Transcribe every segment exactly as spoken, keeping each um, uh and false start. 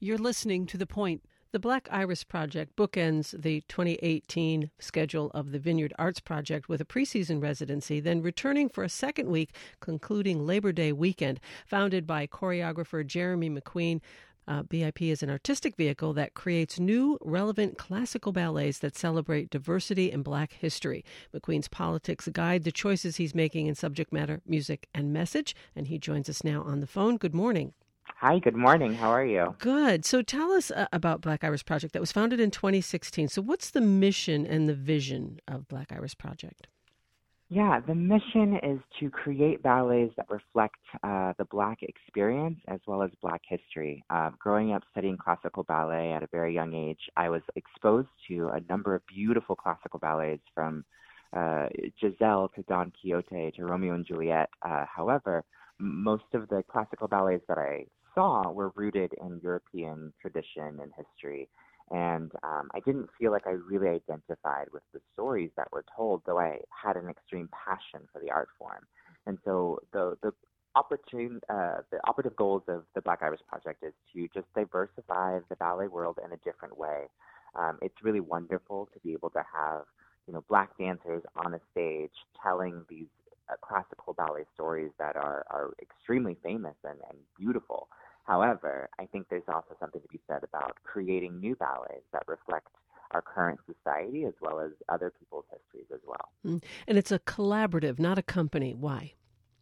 You're listening to The Point. The Black Iris Project bookends the twenty eighteen schedule of the Vineyard Arts Project with a preseason residency, then returning for a second week, concluding Labor Day weekend. Founded by choreographer Jeremy McQueen, uh, B I P is an artistic vehicle that creates new, relevant classical ballets that celebrate diversity and Black history. McQueen's politics guide the choices he's making in subject matter, music, and message, and he joins us now on the phone. Good morning. Hi, good morning. How are you? Good. So tell us uh, about Black Iris Project that was founded in twenty sixteen. So what's the mission and the vision of Black Iris Project? Yeah, the mission is to create ballets that reflect uh, the Black experience as well as Black history. Uh, growing up studying classical ballet at a very young age, I was exposed to a number of beautiful classical ballets from uh, Giselle to Don Quixote to Romeo and Juliet. Uh, however, most of the classical ballets that I saw were rooted in European tradition and history. And um, I didn't feel like I really identified with the stories that were told, though I had an extreme passion for the art form. And so the the opportune, uh, the operative goals of the Black Iris Project is to just diversify the ballet world in a different way. Um, it's really wonderful to be able to have, you know, Black dancers on a stage telling these uh, classical ballet stories that are, are extremely famous and, and beautiful. However, I think there's also something to be said about creating new ballets that reflect our current society as well as other people's histories as well. Mm. And it's a collaborative, not a company. Why?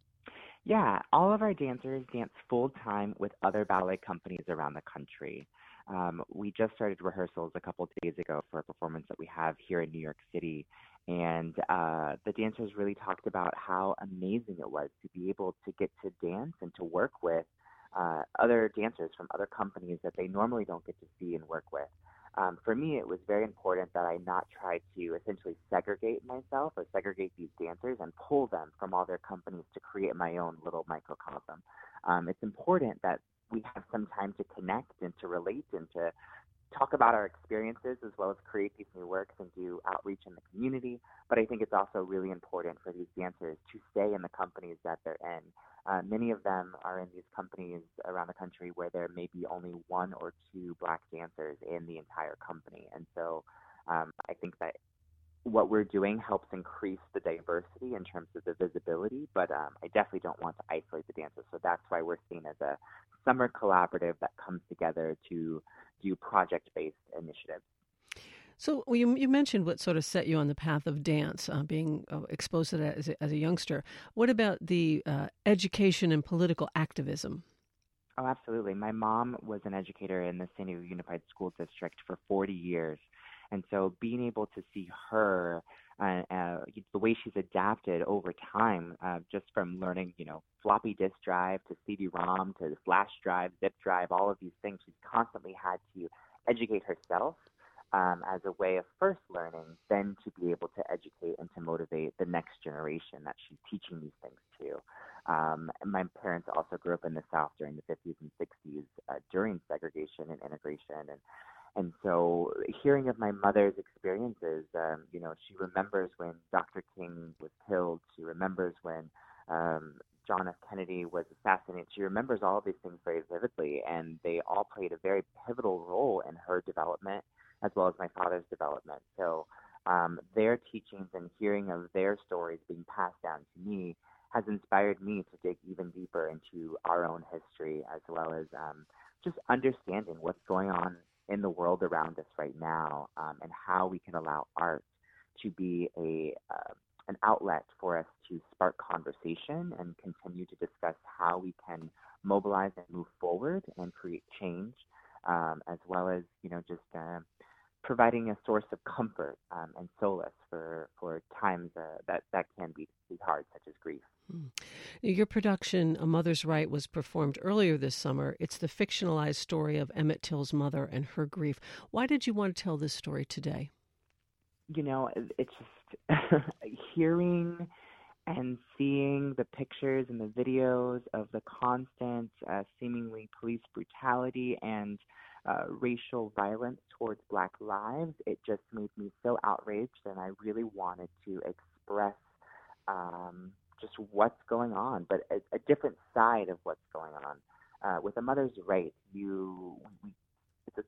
Yeah, all of our dancers dance full-time with other ballet companies around the country. Um, we just started rehearsals a couple of days ago for a performance that we have here in New York City. And uh, the dancers really talked about how amazing it was to be able to get to dance and to work with Uh, other dancers from other companies that they normally don't get to see and work with. Um, for me, it was very important that I not try to essentially segregate myself or segregate these dancers and pull them from all their companies to create my own little microcosm. Um, it's important that we have some time to connect and to relate and to talk about our experiences as well as create these new works and do outreach in the community. But I think it's also really important for these dancers to stay in the companies that they're in. Uh, many of them are in these companies around the country where there may be only one or two Black dancers in the entire company. And so um, I think that what we're doing helps increase the diversity in terms of the visibility, but um, I definitely don't want to isolate the dancers. So that's why we're seen as a summer collaborative that comes together to do project-based initiatives. So well, you, you mentioned what sort of set you on the path of dance, uh, being uh, exposed to that as a, as a youngster. What about the uh, education and political activism? Oh, absolutely. My mom was an educator in the San Diego Unified School District for forty years. And so being able to see her, uh, uh, the way she's adapted over time, uh, just from learning, you know, floppy disk drive to C D-ROM to flash drive, zip drive, all of these things, she's constantly had to educate herself um, as a way of first learning, then to be able to educate and to motivate the next generation that she's teaching these things to. Um, and my parents also grew up in the South during the fifties and sixties uh, during segregation and integration. And And so hearing of my mother's experiences, um, you know, she remembers when Doctor King was killed. She remembers when um, John F. Kennedy was assassinated. She remembers all of these things very vividly, and they all played a very pivotal role in her development as well as my father's development. So um, their teachings and hearing of their stories being passed down to me has inspired me to dig even deeper into our own history as well as um, just understanding what's going on in the world around us right now, um, and how we can allow art to be a uh, an outlet for us to spark conversation and continue to discuss how we can mobilize and move forward and create change, um, as well as, you know, just uh, providing a source of comfort um, and solace for, for times uh, that, that can be, be hard, such as grief. Your production, A Mother's Right, was performed earlier this summer. It's the fictionalized story of Emmett Till's mother and her grief. Why did you want to tell this story today? You know, it's just hearing and seeing the pictures and the videos of the constant, uh, seemingly police brutality and uh, racial violence towards Black lives, it just made me so outraged, and I really wanted to express um, just what's going on, but a, a different side of what's going on. Uh, with A Mother's Right, you we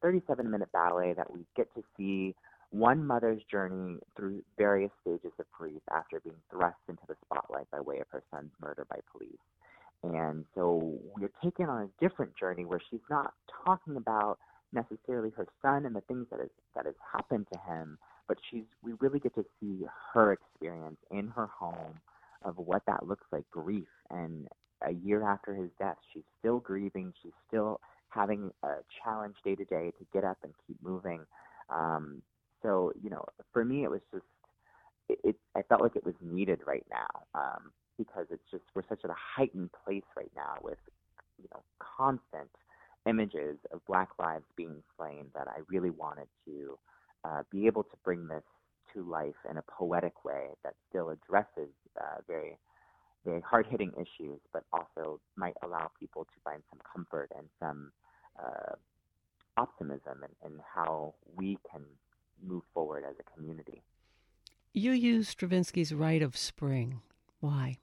thirty-seven minute ballet that we get to see one mother's journey through various stages of grief after being thrust into the spotlight by way of her son's murder by police. And so we're taken on a different journey where she's not talking about necessarily her son and the things that has that has happened to him, but she's we really get to see her experience in her home of what that looks like, grief. And a year after his death, she's still grieving. She's still having a challenge day to day to get up and keep moving. Um, so, you know, for me, it was just, it, it, I felt like it was needed right now um, because it's just, we're such at a heightened place right now with, you know, constant images of Black lives being slain that I really wanted to uh, be able to bring this to life in a poetic way that still addresses uh, very, very hard-hitting issues, but also might allow people to find some comfort and some uh, optimism in, in how we can move forward as a community. You used Stravinsky's Rite of Spring. Why?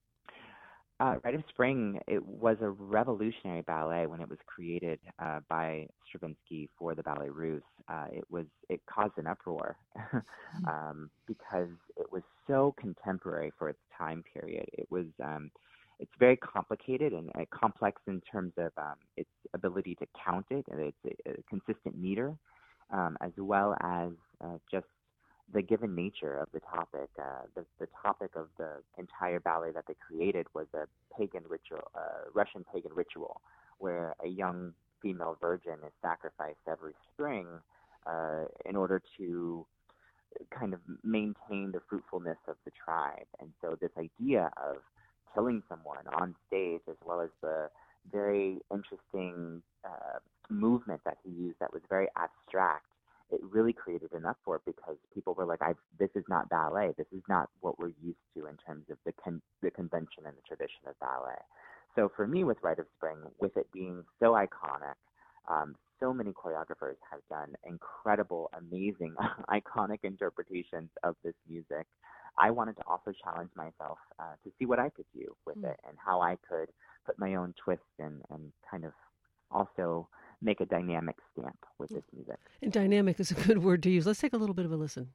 Uh, Rite of Spring, it was a revolutionary ballet when it was created uh, by Stravinsky for the Ballet Russe. Uh, it was it caused an uproar um, because it was so contemporary for its time period. It was um, it's very complicated and uh, complex in terms of um, its ability to count it, and it's a, a consistent meter, um, as well as uh, just the given nature of the topic. Uh, the, the topic of the entire ballet that they created was a pagan ritual, uh, Russian pagan ritual, where a young female virgin is sacrificed every spring uh, in order to kind of maintain the fruitfulness of the tribe. And so this idea of killing someone on stage, as well as the very interesting uh, movement that he used that was very abstract, it really created an uproar because people were like, I, this is not ballet. This is not what we're used to in terms of the con- the convention and the tradition of ballet. So for me with Rite of Spring, with it being so iconic, um, so many choreographers have done incredible, amazing, iconic interpretations of this music. I wanted to also challenge myself uh, to see what I could do with mm. it and how I could put my own twist and, and kind of also make a dynamic stamp with this music. And dynamic is a good word to use. Let's take a little bit of a listen.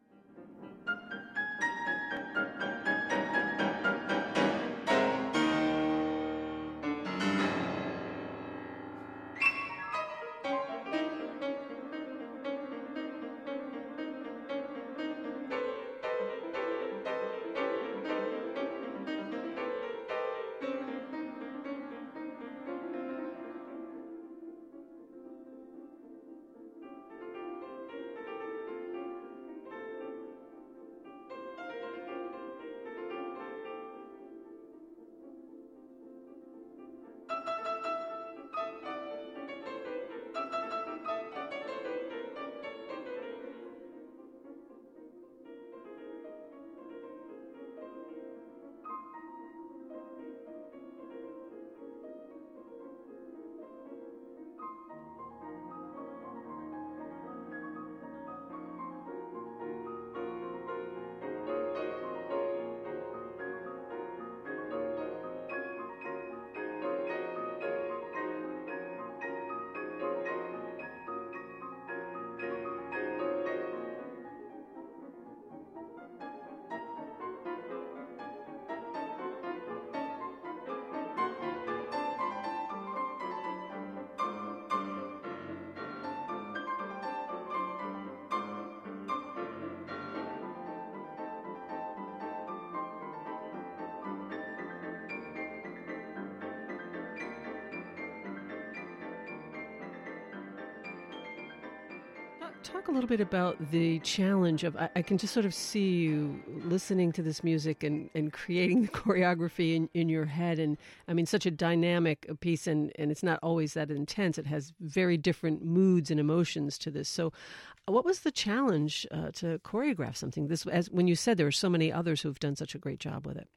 Talk a little bit about the challenge of, I, I can just sort of see you listening to this music and, and creating the choreography in, in your head. And I mean, such a dynamic piece, and, and it's not always that intense. It has very different moods and emotions to this. So what was the challenge uh, to choreograph something this, as when you said there are so many others who've done such a great job with it?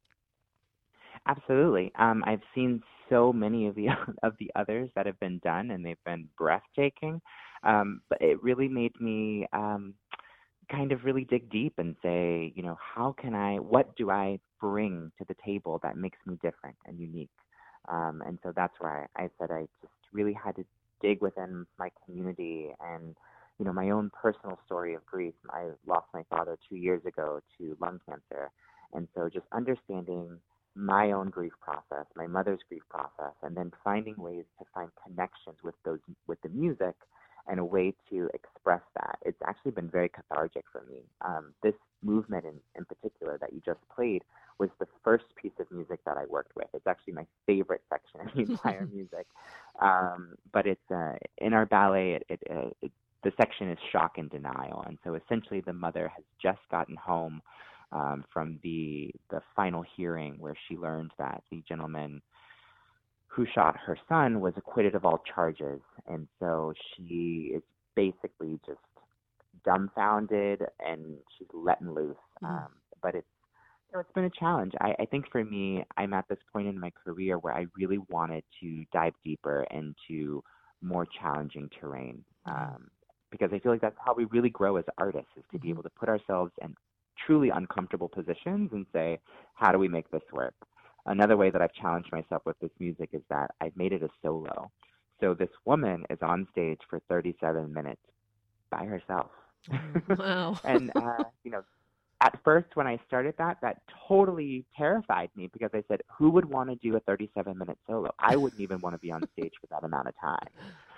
Absolutely. Um, I've seen so many of the of the others that have been done, and they've been breathtaking. Um, but it really made me um, kind of really dig deep and say, you know, how can I, what do I bring to the table that makes me different and unique? Um, and so that's why I said I just really had to dig within my community and, you know, my own personal story of grief. I lost my father two years ago to lung cancer. And so just understanding my own grief process, my mother's grief process, and then finding ways to find connections with those, with the music and a way to express that. It's actually been very cathartic for me. Um, this movement in, in particular that you just played was the first piece of music that I worked with. It's actually my favorite section of the entire music. Um, but it's uh, in our ballet, it, it, uh, it, the section is shock and denial. And so essentially the mother has just gotten home um, from the the final hearing where she learned that the gentleman who shot her son was acquitted of all charges. And so she is basically just dumbfounded and she's letting loose. Mm. Um, but it's, you know, it's been a challenge. I, I think for me, I'm at this point in my career where I really wanted to dive deeper into more challenging terrain. Um, because I feel like that's how we really grow as artists, is to be able to put ourselves in truly uncomfortable positions and say, how do we make this work? Another way that I've challenged myself with this music is that I've made it a solo. So this woman is on stage for thirty-seven minutes by herself. Wow. And, uh, you know, at first when I started that, that totally terrified me because I said, who would want to do a thirty-seven minute solo? I wouldn't even want to be on stage for that amount of time.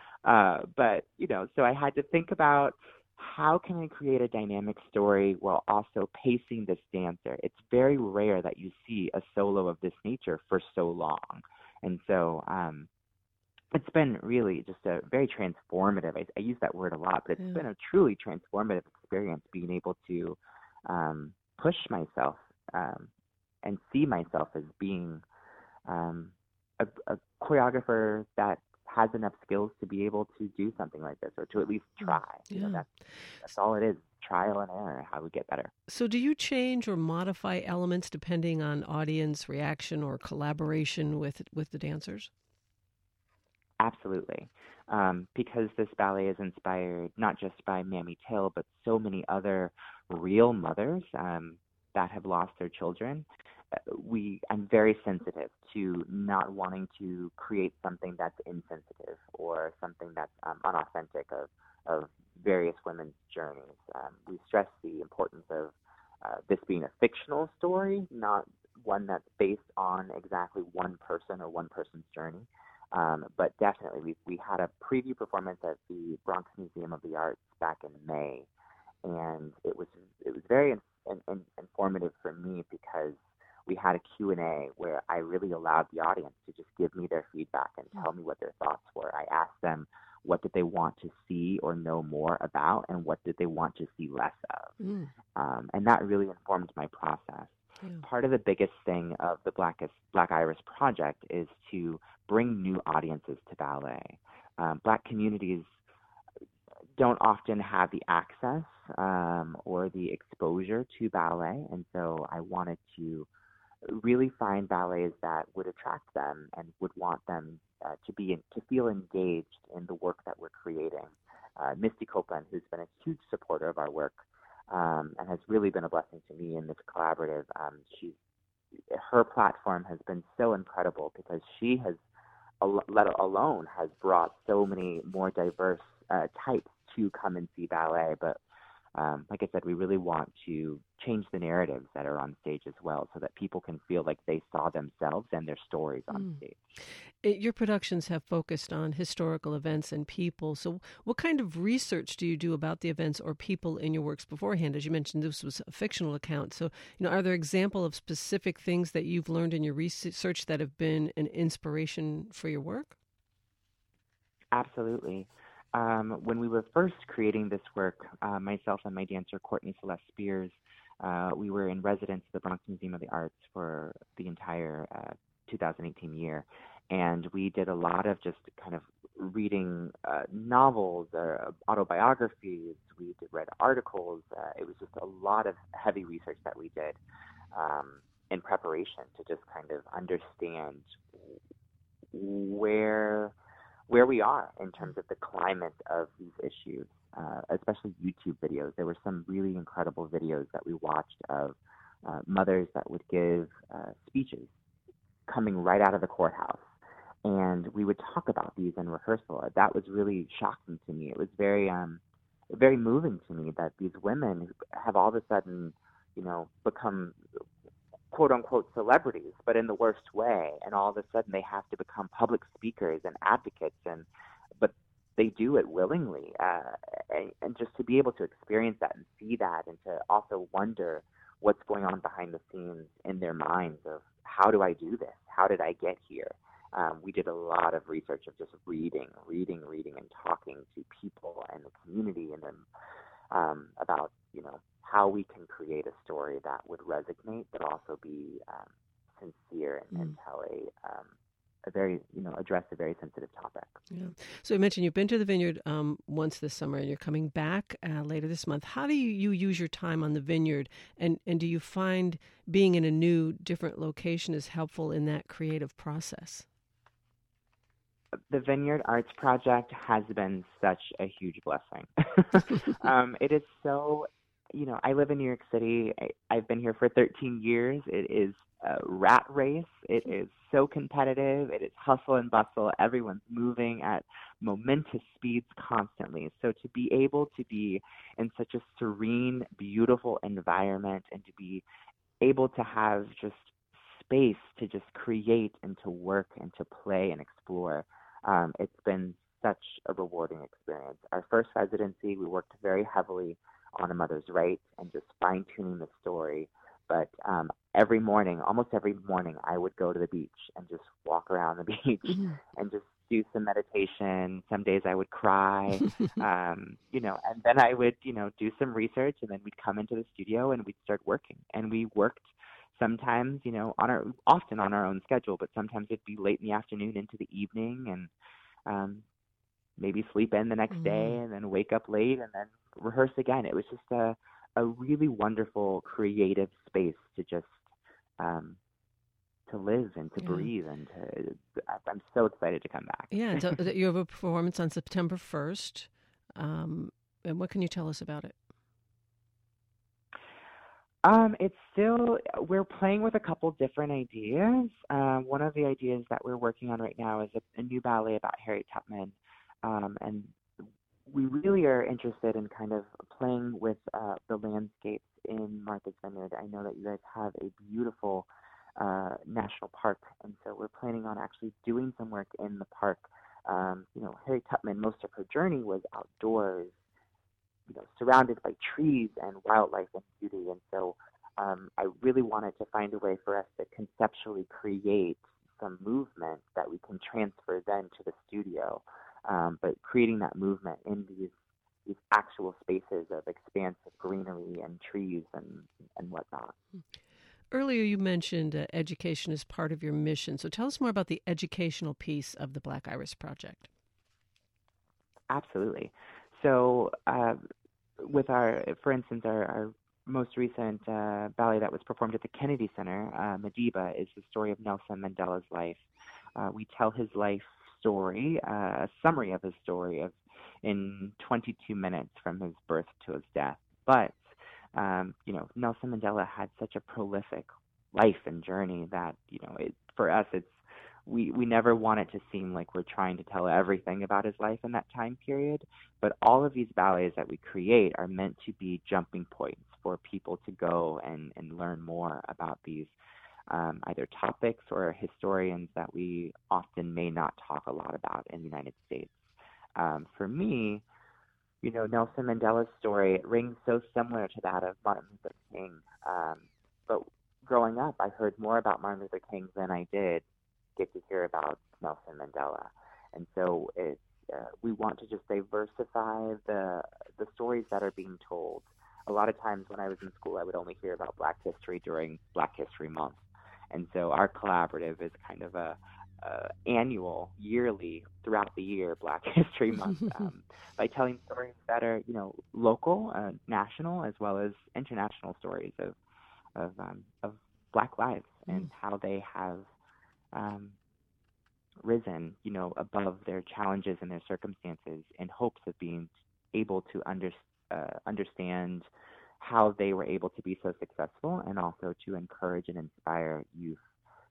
Uh, but, you know, so I had to think about, how can I create a dynamic story while also pacing this dancer? It's very rare that you see a solo of this nature for so long. And so um, it's been really just a very transformative, I, I use that word a lot, but it's yeah. been a truly transformative experience being able to um, push myself um, and see myself as being um, a, a choreographer that has enough skills to be able to do something like this, or to at least try. Yeah. You know, that's, that's all it is, trial and error, how we get better. So do you change or modify elements depending on audience reaction or collaboration with with the dancers? Absolutely. Um, because this ballet is inspired not just by Mamie Till, but so many other real mothers um, that have lost their children. We, I'm very sensitive to not wanting to create something that's insensitive or something that's um, unauthentic of, of various women's journeys. Um, we stress the importance of uh, this being a fictional story, not one that's based on exactly one person or one person's journey. Um, but definitely, we we had a preview performance at the Bronx Museum of the Arts back in May, and it was it was very in, in, in informative for me because we had a Q and A where I really allowed the audience to just give me their feedback and tell me what their thoughts were. I asked them what did they want to see or know more about, and what did they want to see less of. Mm. Um, and that really informed my process. Yeah. Part of the biggest thing of the Blackest, Black Iris project is to bring new audiences to ballet. Um, Black communities don't often have the access um, or the exposure to ballet, and so I wanted to really find ballets that would attract them and would want them uh, to be in, to feel engaged in the work that we're creating. Uh, Misty Copeland, who's been a huge supporter of our work um, and has really been a blessing to me in this collaborative, um, she's, her platform has been so incredible because she has, let alone, has brought so many more diverse uh, types to come and see ballet. But Um, like I said, we really want to change the narratives that are on stage as well so that people can feel like they saw themselves and their stories on mm. stage. It, your productions have focused on historical events and people. So what kind of research do you do about the events or people in your works beforehand? As you mentioned, this was a fictional account. So, you know, are there examples of specific things that you've learned in your research that have been an inspiration for your work? Absolutely. Um, when we were first creating this work, uh, myself and my dancer, Courtney Celeste Spears, uh, we were in residence at the Bronx Museum of the Arts for the entire uh, two thousand eighteen year. And we did a lot of just kind of reading uh, novels, uh, autobiographies. We did, read articles. Uh, it was just a lot of heavy research that we did um, in preparation to just kind of understand where... where we are in terms of the climate of these issues, uh, especially YouTube videos. There were some really incredible videos that we watched of uh, mothers that would give uh, speeches coming right out of the courthouse. and we would talk about these in rehearsal. That was really shocking to me. It was very um very moving to me that these women have all of a sudden, you know, become quote unquote celebrities, but in the worst way. And all of a sudden they have to become public speakers and advocates, and but they do it willingly. Uh, and, and just to be able to experience that and see that, and to also wonder what's going on behind the scenes in their minds of how do I do this? How did I get here? Um, we did a lot of research of just reading, reading, reading, and talking to people and the community, and then um, about, you know, how we can create a story that would resonate, but also be um, sincere and, and tell a um, a very, you know, address a very sensitive topic. Yeah. So you mentioned you've been to the Vineyard um, once this summer, and you're coming back uh, later this month. How do you, you use your time on the Vineyard, and, and do you find being in a new, different location is helpful in that creative process? The Vineyard Arts Project has been such a huge blessing. um, it is so, you know, I live in New York City. I, I've been here for thirteen years. It is a rat race. It is so competitive. It is hustle and bustle. Everyone's moving at momentous speeds constantly. So to be able to be in such a serene, beautiful environment, and to be able to have just space to just create and to work and to play and explore, um, it's been such a rewarding experience. Our first residency, we worked very heavily on A Mother's Right and just fine-tuning the story. But um, every morning, almost every morning, I would go to the beach and just walk around the beach mm-hmm. and just do some meditation. Some days I would cry, um, you know, and then I would, you know, do some research, and then we'd come into the studio and we'd start working. And we worked sometimes, you know, on our, often on our own schedule, but sometimes it'd be late in the afternoon into the evening, and um, maybe sleep in the next mm-hmm. day, and then wake up late and then rehearse again. It was just a, a really wonderful creative space to just um, to live and to yeah. breathe, and to, I'm so excited to come back. Yeah, so you have a performance on September first, um, and what can you tell us about it? Um, it's still, we're playing with a couple different ideas. Uh, one of the ideas that we're working on right now is a, a new ballet about Harriet Tubman, um, and we really are interested in kind of playing with uh, the landscapes in Martha's Vineyard. I know that you guys have a beautiful uh, national park, and so we're planning on actually doing some work in the park. Um, you know, Harriet Tubman, most of her journey was outdoors, you know, surrounded by trees and wildlife and beauty. And so um, I really wanted to find a way for us to conceptually create some movement that we can transfer then to the studio. Um, but creating that movement in these these actual spaces of expansive greenery and trees and, and whatnot. Earlier you mentioned uh, education is part of your mission. So tell us more about the educational piece of the Black Iris Project. Absolutely. So uh, with our, for instance, our, our most recent uh, ballet that was performed at the Kennedy Center, uh, Madiba, is the story of Nelson Mandela's life. Uh, we tell his life story, uh, a summary of his story of in twenty-two minutes from his birth to his death. But, um, you know, Nelson Mandela had such a prolific life and journey that, you know, it, for us, it's, we, we never want it to seem like we're trying to tell everything about his life in that time period. But all of these ballets that we create are meant to be jumping points for people to go and, and learn more about these Um, either topics or historians that we often may not talk a lot about in the United States. Um, for me, you know, Nelson Mandela's story, it rings so similar to that of Martin Luther King. Um, but growing up, I heard more about Martin Luther King than I did get to hear about Nelson Mandela. And so it's, uh, we want to just diversify the the stories that are being told. A lot of times when I was in school, I would only hear about Black history during Black History Month. And so our collaborative is kind of a, a annual, yearly, throughout the year Black History Month, um, by telling stories that are, you know, local, uh, national, as well as international stories of of, um, of Black lives mm. and how they have um, risen, you know, above their challenges and their circumstances in hopes of being able to under, uh, understand how they were able to be so successful, and also to encourage and inspire youth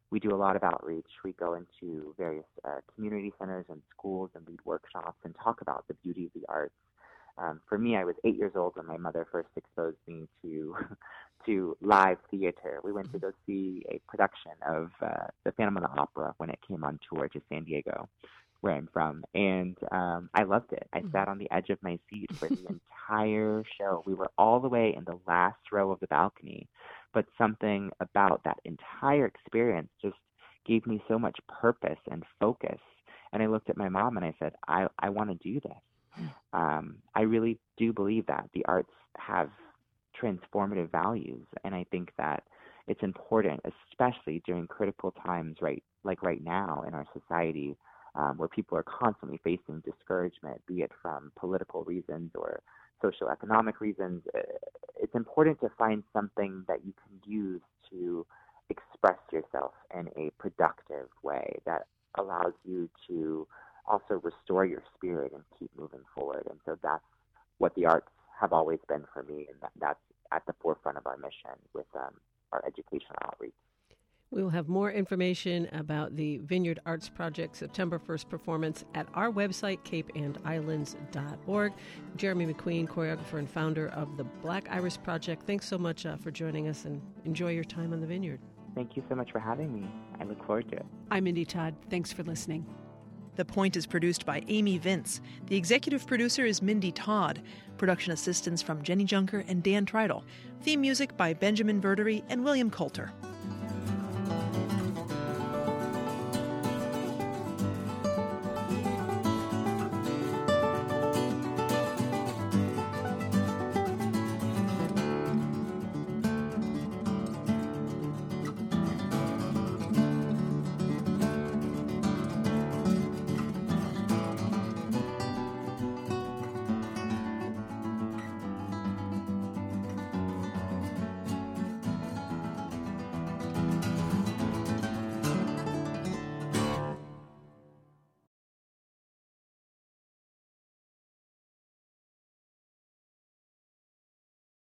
we do a lot of outreach. We go into various uh, community centers and schools and lead workshops and talk about the beauty of the arts. Um, for me, I was eight years old when my mother first exposed me to to live theater. We went to go see a production of uh, The Phantom of the Opera when it came on tour to San Diego, where I'm from, and um, I loved it. I sat on the edge of my seat for the entire show. We were all the way in the last row of the balcony, but something about that entire experience just gave me so much purpose and focus. And I looked at my mom and I said, I, I want to do this. Um, I really do believe that the arts have transformative values, and I think that it's important, especially during critical times, right, like right now in our society, um, where people are constantly facing discouragement, be it from political reasons or socioeconomic reasons. It's important to find something that you can use to express yourself in a productive way that allows you to also restore your spirit and keep moving forward. And so that's what the arts have always been for me, and that, that's at the forefront of our mission with um, our educational outreach. We will have more information about the Vineyard Arts Project September first performance at our website, cape and islands dot org. Jeremy McQueen, choreographer and founder of the Black Iris Project, thanks so much uh, for joining us, and enjoy your time on the Vineyard. Thank you so much for having me. I look forward to it. I'm Mindy Todd. Thanks for listening. The Point is produced by Amy Vince. The executive producer is Mindy Todd. Production assistance from Jenny Junker and Dan Treidel. Theme music by Benjamin Verdery and William Coulter.